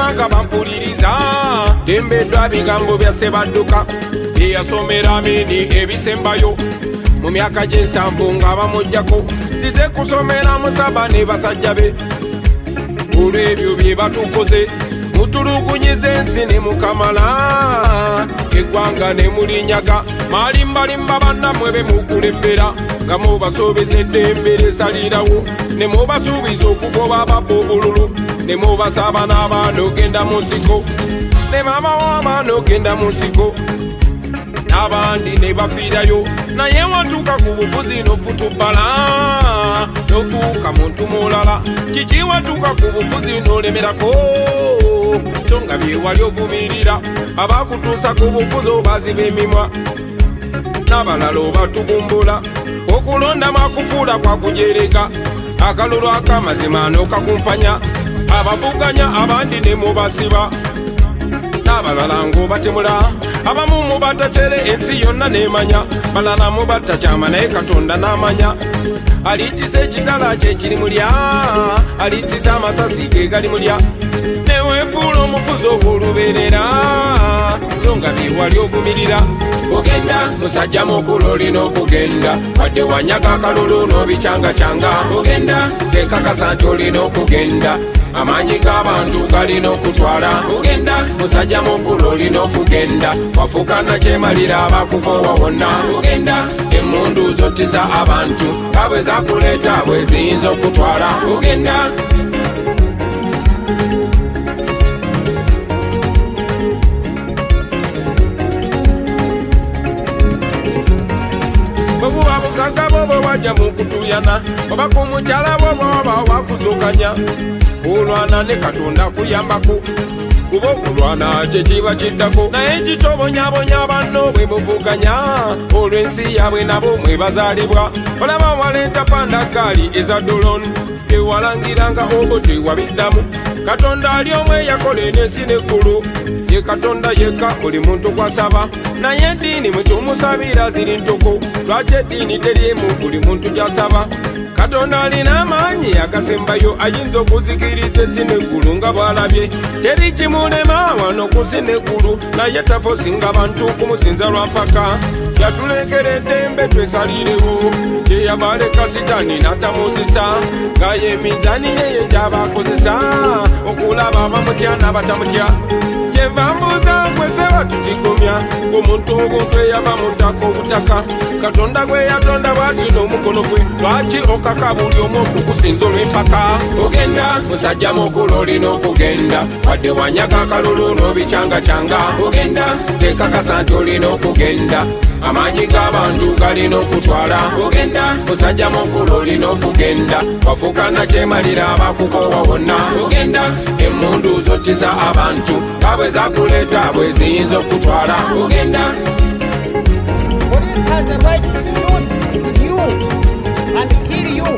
nga bampuliriza tembeddwa bigambo bya Sebadduka eyasomera amini ebisembayo mu myaka gy'ensanvu nga bamujjako zize kusomera musaba ne basajja be olw'ebyo bye batukoze mutulugunyiza ensi ne mukamala eggwanga ne mulinyaga malimbalimba bannammwe be mukulembera nga mubasobeza eddembe lyesalirawo ne mubasuubiza okugoba ababba obululu ne mubasaba n'abaana ogenda mu nsiko ne maama w'abaana ogenda mu nsiko n'abandi ne bafiirayo naye watuuka ku bufuzi n'ofutubbala n'otuuka muntu mulala kiki watuuka ku bufuzi n'olemerako so nga bye wali ovumirira abakutuusa ku bufuzi obaziba emimwa n'abalala obatugumbula okulonda makufuula kwa kujereka akalulu akamazima n'okakumpanya abavuganya abandi ne mubasiba n'abalala ng'obatemula abamu mubatacere ensi yonna nemanya balala mubatakyama naye Katonda n'amanya alitiza ekitala kye kiri mulya alitiza amasasi ge gali mulya neweefuula omufuzi obw'olubeerera so nga bye wali ogumirira ogenda musajja mukulu olina okugenda wadde wanyaga akalulu n'obicyangacanga ogenda zenkakasa nti olina okugenda amaanyi g'abantu galina okutwala ogenda musajja mukulu olina okugenda wafuuka nakyemalira abakukowa wonna ogenda emmundu zotiza abantu nga bwe zakuleeta bwe ziyinza okutwala ogenda bwebuba bugagga bwoba wajja mu kutuyana oba ku mukyala bwoba waba wakuzukanya olwana ne Katonda kuyambako kuba okulwana kye kiba kiddako naye kitobonyabonya banno bwe muvuganya olw'ensi yaabwe nabo mwe bazaalibwa olaba waleeta pandagaali eza doloni ewalangiranga obote wabiddamu Katonda ali omwe yakola ensi n'eggulu ye Katonda yekka buli muntu kwasaba naye eddiini mwe tumusabira ziri ntoko lwaki eddiini teriemu buli muntu gyasaba Katonda alina amaanyi agasembayo ayinza okuzikiriza ensi n'eggulu nga bw'alabye teri kimulema wano ku nsi n'eggulu naye tafosinga bantu kumusinza lwampaka yatulekera eddembe twesalirewo yeyabaleka sitaani n'atamuzisa nga ye mizaani yeye gy'abakozesa okulaba abamutya n'abatamutya kyeva mbuuza kweseba tutigomya ng'omuntu obuntu eyava mutaka obutaka Katonda gwe yatonda bw'ati n'omukono gwe lwaki okaka buli omu okukusinza olw'empaka ogenda musajja mukulu olina okugenda wadde wanyaga akalulu n'obicyangacanga ogenda zenkakasa nti olina okugenda amaanyi g'abantu galina okutwala ogenda musajja mukulu olina okugenda wafuuka nakyemalira abakukowa wonna ogenda emmundu zotiza abantu nga bwe zakuleeta bwe ziyinza okutwala ogenda Police has a right to shoot you and kill you.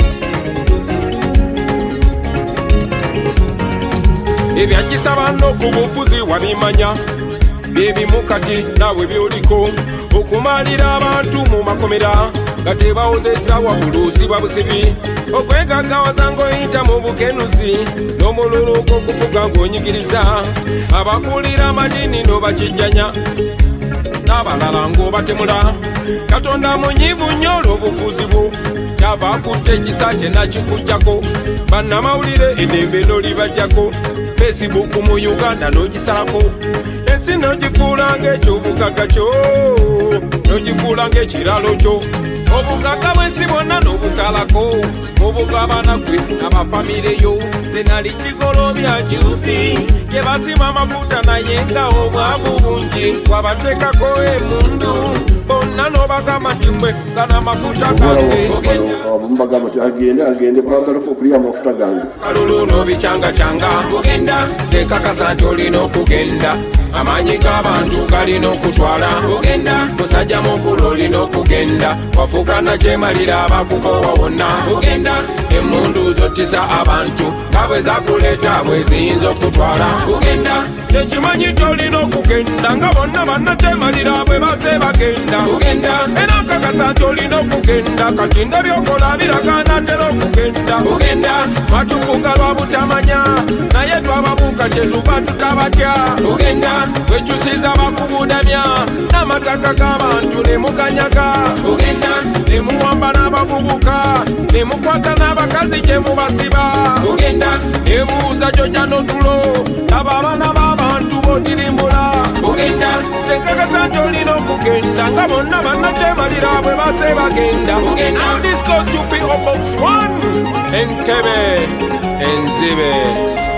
Ebyagisaba no ku bufuzi wabimanya byebimu kati naawe byoliko okumalira abantu mu makomera nga tebawozezza wabuluusi bwa busibi okwegaggawaza ng'oyita mu bukenuzi n'omululuuka okufuga ng'onyigiriza abakulira amadini n'obakijjanya n'abalala ng'obatemula Katonda munyiivu nnyo olw'obufuzi bwo kyava akutte ekisa kye nakikuggyako bannamawulire eddembe n'olibajjako Facebook mu Uganda n'ogisalako ensi n'ogifuula ng'ekyobugagga kyo n'ogifuula ng'ekiralo kyo obugagga bw'ensi bwonna n'obusalako obugabana gwe n'abafamire yo ze nali kigolobya juusi gye basima amafuta naye nga obwavu bungi wabateekako emundu bonna n'obagamba nti mwe gana amafuta gange bagamba nti agende bagalako okulya amafuta gange kalulu n'obicyangacanga ogenda zenkakasa nti olina okugenda amaanyi g'abantu galina okutwala ogenda musajja mukulu olina okugenda wafuuka nakyemalira abakukowa wonna ogenda emmundu zotiza abantu nga bwe zakuleeta bwe ziyinza okutwala ogenda tekimanyi tolina okugenda okugenda nga bonna bannakyemalira bwe base bagenda era nkakasa nti olina okugenda kati ndabyokola biraga natera okugenda batufuga lwa butamanya naye twababuuka kyetuba tutabatya wekyusiza bakubudamya n'amataka g'abantu ne muganyaga ne muwamba n'abavubuka ne mukwata n'abakazi gye mubasiba ne buuza jojja n'otulo aba abaana b'abantu b'otirimbula senkakasa nti olina okugenda nga bonna bannakyemalira bwe base bagenda. And this goes to P.O. Box 1 Entebbe Enzibe.